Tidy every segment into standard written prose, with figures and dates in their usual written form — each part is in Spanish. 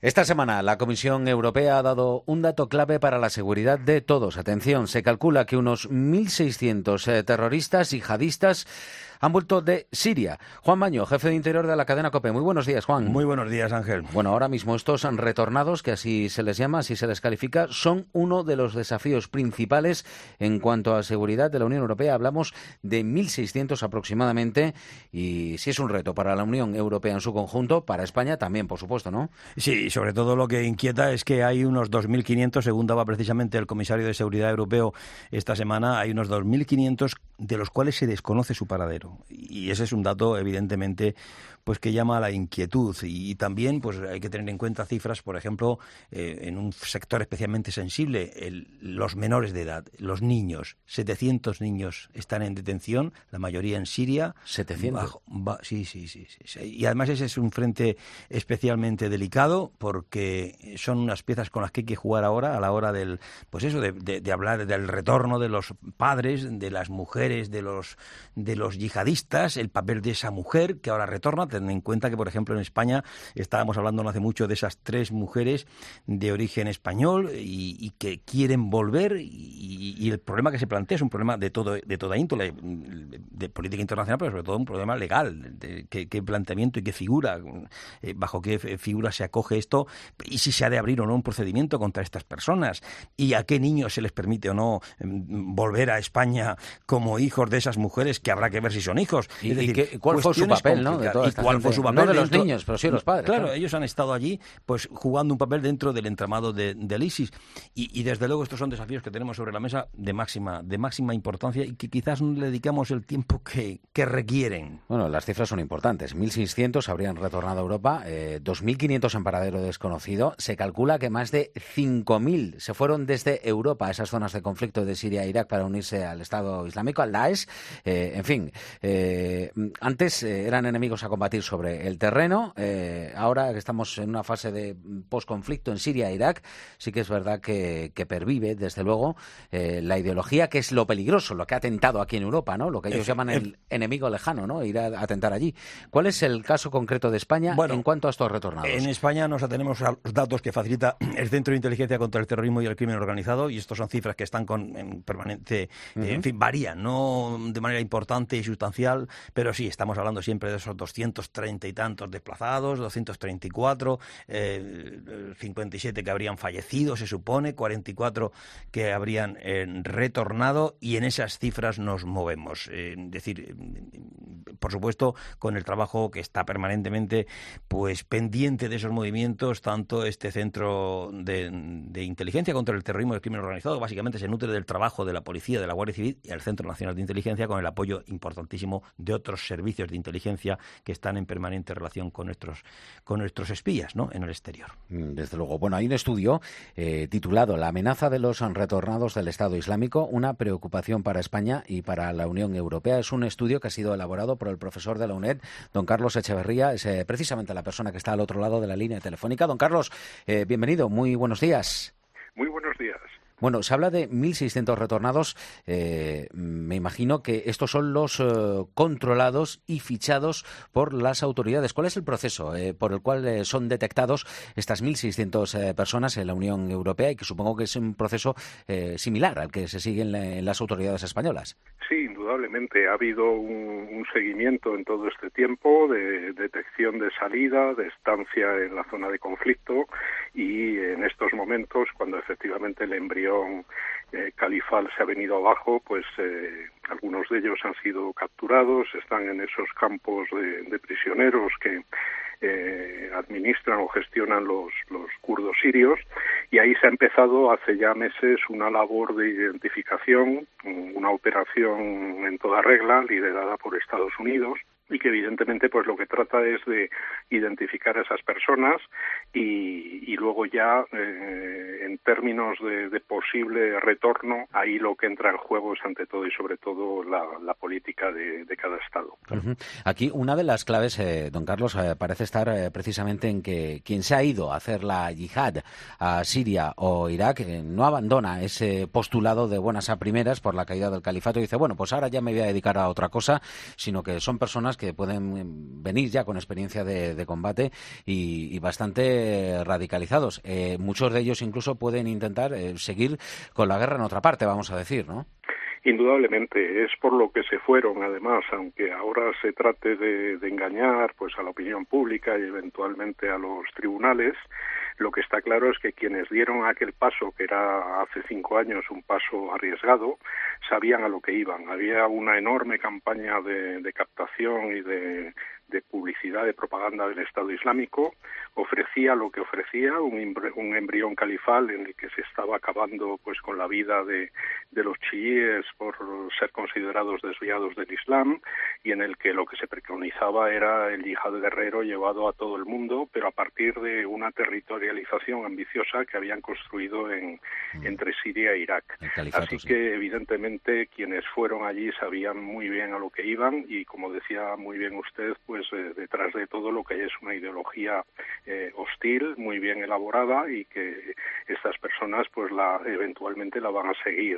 Esta semana la Comisión Europea ha dado un dato clave para la seguridad de todos. Atención, se calcula que unos 1.600 terroristas yihadistas han vuelto de Siria. Juan Maño, jefe de Interior de la cadena COPE. Muy buenos días, Juan. Muy buenos días, Ángel. Bueno, ahora mismo estos retornados, que así se les llama, así se les califica, son uno de los desafíos principales en cuanto a seguridad de la Unión Europea. Hablamos de 1.600 aproximadamente, y si es un reto para la Unión Europea en su conjunto, para España también, por supuesto, ¿no? Sí, sobre todo lo que inquieta es que hay unos 2.500, según daba precisamente el comisario de Seguridad Europeo esta semana, hay unos 2.500 de los cuales se desconoce su paradero. Y ese es un dato, evidentemente, pues que llama a la inquietud. Y también pues hay que tener en cuenta cifras, por ejemplo, en un sector especialmente sensible, los menores de edad, los niños. 700 niños están en detención, la mayoría en Siria. 700. Sí. Y además ese es un frente especialmente delicado, porque son unas piezas con las que hay que jugar ahora, a la hora del, pues eso, de hablar del retorno de los padres, de las mujeres, de los yihadistas, el papel de esa mujer que ahora retorna. Ten en cuenta que, por ejemplo, en España estábamos hablando no hace mucho de esas 3 mujeres de origen español y que quieren volver, y el problema que se plantea es un problema de toda índole, de política internacional, pero sobre todo un problema legal, de qué planteamiento y qué figura, bajo qué figura se acoge esto, y si se ha de abrir o no un procedimiento contra estas personas, y a qué niños se les permite o no volver a España como hijos de esas mujeres, que habrá que ver si son hijos. Es decir, ¿cuál fue su papel, ¿no? ¿Cuál fue su papel? No de los niños, pero sí de los padres. Claro, ellos han estado allí pues jugando un papel dentro del entramado del ISIS. Y desde luego estos son desafíos que tenemos sobre la mesa de máxima importancia, y que quizás no le dedicamos el tiempo que requieren. Bueno, las cifras son importantes. 1.600 habrían retornado a Europa, 2.500 en paradero desconocido. Se calcula que más de 5.000 se fueron desde Europa a esas zonas de conflicto de Siria e Irak para unirse al Estado Islámico, al Daesh. En fin, antes eran enemigos a combatir sobre el terreno. Ahora que estamos en una fase de posconflicto en Siria e Irak, sí que es verdad que pervive, desde luego, la ideología, que es lo peligroso, lo que ha atentado aquí en Europa, ¿no? Lo que ellos llaman el enemigo lejano, ¿no? Ir a atentar allí. ¿Cuál es el caso concreto de España en cuanto a estos retornados? En España nos atenemos a los datos que facilita el Centro de Inteligencia contra el Terrorismo y el Crimen Organizado, y estos son cifras que están en permanente, en fin, varían, no de manera importante y sustancial, pero sí, estamos hablando siempre de esos 230 y tantos desplazados, 234, 57 que habrían fallecido, se supone, 44 que habrían retornado, y en esas cifras nos movemos. Es decir, por supuesto, con el trabajo que está permanentemente pues pendiente de esos movimientos, tanto este Centro de Inteligencia contra el Terrorismo y el Crimen Organizado, básicamente se nutre del trabajo de la Policía, de la Guardia Civil y el Centro Nacional de Inteligencia, con el apoyo importantísimo de otros servicios de inteligencia que están en permanente relación con nuestros espías, ¿no?, en el exterior. Desde luego. Bueno, hay un estudio titulado La amenaza de los retornados del Estado Islámico, una preocupación para España y para la Unión Europea. Es un estudio que ha sido elaborado por el profesor de la UNED, don Carlos Echeverría. Es precisamente la persona que está al otro lado de la línea telefónica. Don Carlos, bienvenido. Muy buenos días. Muy buenos días. Bueno, se habla de 1.600 retornados. Me imagino que estos son los controlados y fichados por las autoridades. ¿Cuál es el proceso por el cual son detectados estas 1.600 personas en la Unión Europea, y que supongo que es un proceso similar al que se sigue en las autoridades españolas? Sí, indudablemente. Ha habido un seguimiento en todo este tiempo de detección de salida, de estancia en la zona de conflicto, y en estos momentos, cuando efectivamente el embrión califal se ha venido abajo, pues algunos de ellos han sido capturados, están en esos campos de prisioneros que administran o gestionan los kurdos sirios, y ahí se ha empezado hace ya meses una labor de identificación, una operación en toda regla liderada por Estados Unidos, y que evidentemente pues lo que trata es de identificar a esas personas y luego ya en términos de posible retorno, ahí lo que entra en juego es ante todo y sobre todo la política de cada Estado. Claro. Aquí una de las claves, don Carlos, parece estar precisamente en que quien se ha ido a hacer la yihad a Siria o Irak no abandona ese postulado de buenas a primeras por la caída del califato y dice, bueno, pues ahora ya me voy a dedicar a otra cosa, sino que son personas que pueden venir ya con experiencia de combate y bastante radicalizados. Muchos de ellos incluso pueden intentar seguir con la guerra en otra parte, vamos a decir, ¿no? Indudablemente, es por lo que se fueron, además, aunque ahora se trate de engañar pues a la opinión pública y eventualmente a los tribunales. Lo que está claro es que quienes dieron aquel paso, que era hace 5 años un paso arriesgado, sabían a lo que iban. Había una enorme campaña de captación y de publicidad, de propaganda del Estado Islámico. Ofrecía lo que ofrecía, un embrión califal en el que se estaba acabando pues con la vida de los chiíes por ser considerados desviados del Islam, y en el que lo que se preconizaba era el yihad guerrero llevado a todo el mundo, pero a partir de una territorialización ambiciosa que habían construido entre Siria e Irak. Así que evidentemente quienes fueron allí sabían muy bien a lo que iban, y como decía muy bien usted, pues detrás de todo lo que hay es una ideología hostil, muy bien elaborada, y que estas personas pues eventualmente la van a seguir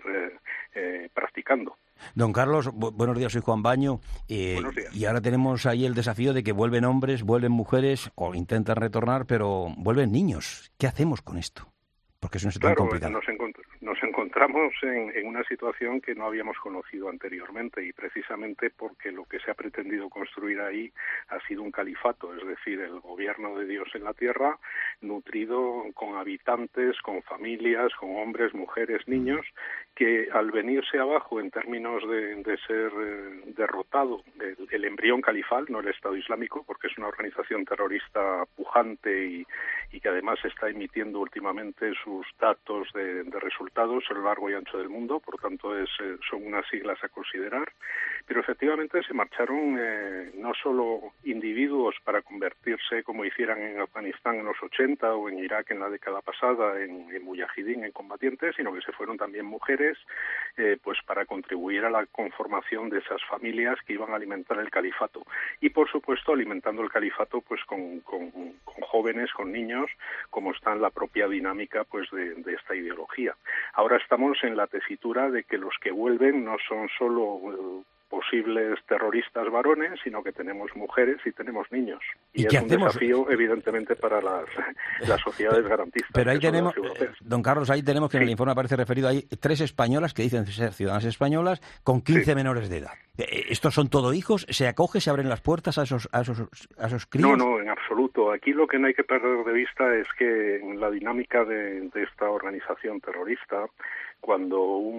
practicando. Don Carlos, buenos días, soy Juan Baño. Buenos días. Y ahora tenemos ahí el desafío de que vuelven hombres, vuelven mujeres, o intentan retornar, pero vuelven niños. ¿Qué hacemos con esto? Porque es una situación complicada. Nos encontramos en una situación que no habíamos conocido anteriormente, y precisamente porque lo que se ha pretendido construir ahí ha sido un califato, es decir, el gobierno de Dios en la tierra, nutrido con habitantes, con familias, con hombres, mujeres, niños, que al venirse abajo en términos de ser derrotado el embrión califal, no el Estado Islámico, porque es una organización terrorista pujante y que además está emitiendo últimamente sus datos de resultados a lo largo y ancho del mundo, por tanto son unas siglas a considerar, pero efectivamente se marcharon no solo individuos para convertirse, como hicieran en Afganistán en los 80 o en Irak en la década pasada, en mujahidín, en combatientes, sino que se fueron también mujeres pues para contribuir a la conformación de esas familias que iban a alimentar el califato, y por supuesto alimentando el califato pues con jóvenes, con niños, como está en la propia dinámica pues de esta ideología. Ahora estamos en la tesitura de que los que vuelven no son solo posibles terroristas varones, sino que tenemos mujeres y tenemos niños. Y es un desafío, evidentemente, para las sociedades garantistas. Pero ahí tenemos, don Carlos, ahí tenemos que en el informe aparece referido, hay 3 españolas que dicen ser ciudadanas españolas con 15 menores de edad. ¿Estos son todo hijos? ¿Se acoge, se abren las puertas a esos críos? No, en absoluto. Aquí lo que no hay que perder de vista es que en la dinámica de esta organización terrorista, cuando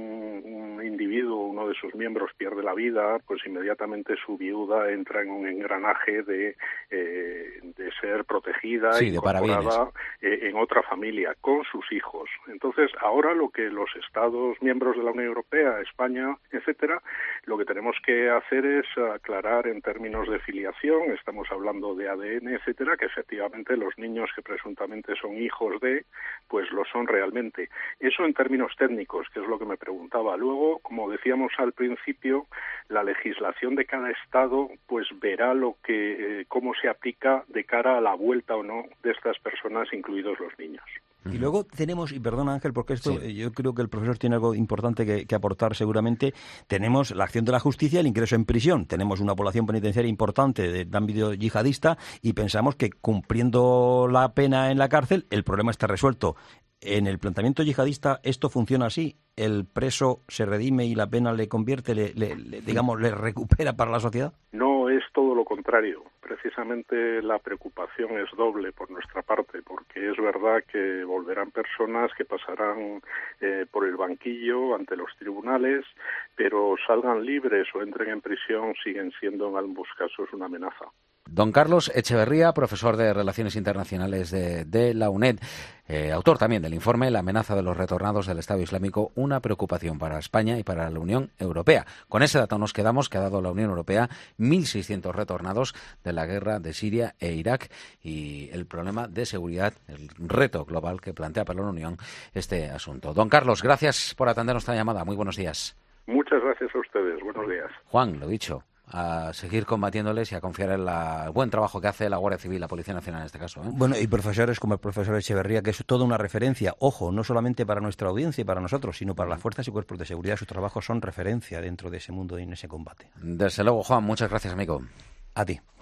un individuo, uno de sus miembros, pierde la vida, pues inmediatamente su viuda entra en un engranaje de ser protegida y incorporada en otra familia, con sus hijos. Entonces, ahora lo que los Estados miembros de la Unión Europea, España, etcétera, lo que tenemos que hacer es aclarar en términos de filiación, estamos hablando de ADN, etcétera, que efectivamente los niños que presuntamente son hijos de, pues lo son realmente. Eso en términos técnicos, que es lo que me preguntaba. Luego, como decíamos al principio, la legislación de cada estado pues verá cómo se aplica de cara a la vuelta o no de estas personas, incluidos los niños. Y luego tenemos, y perdona Ángel, porque esto yo creo que el profesor tiene algo importante que aportar seguramente, tenemos la acción de la justicia, el ingreso en prisión, tenemos una población penitenciaria importante de ámbito yihadista y pensamos que cumpliendo la pena en la cárcel el problema está resuelto. En el planteamiento yihadista esto funciona así, el preso se redime y la pena le convierte, le recupera para la sociedad. No, es todo lo contrario. Precisamente la preocupación es doble por nuestra parte, porque es verdad que volverán personas que pasarán por el banquillo ante los tribunales, pero salgan libres o entren en prisión, siguen siendo en ambos casos una amenaza. Don Carlos Echeverría, profesor de Relaciones Internacionales de la UNED, autor también del informe La amenaza de los retornados del Estado Islámico, una preocupación para España y para la Unión Europea. Con ese dato nos quedamos, que ha dado la Unión Europea 1.600 retornados de la guerra de Siria e Irak, y el problema de seguridad, el reto global que plantea para la Unión este asunto. Don Carlos, gracias por atender nuestra llamada. Muy buenos días. Muchas gracias a ustedes. Buenos días. Juan, lo dicho, a seguir combatiéndoles y a confiar en el buen trabajo que hace la Guardia Civil, la Policía Nacional en este caso. Bueno, y profesores como el profesor Echeverría, que es toda una referencia, ojo, no solamente para nuestra audiencia y para nosotros, sino para las fuerzas y cuerpos de seguridad. Sus trabajos son referencia dentro de ese mundo y en ese combate. Desde luego, Juan, muchas gracias, amigo. A ti.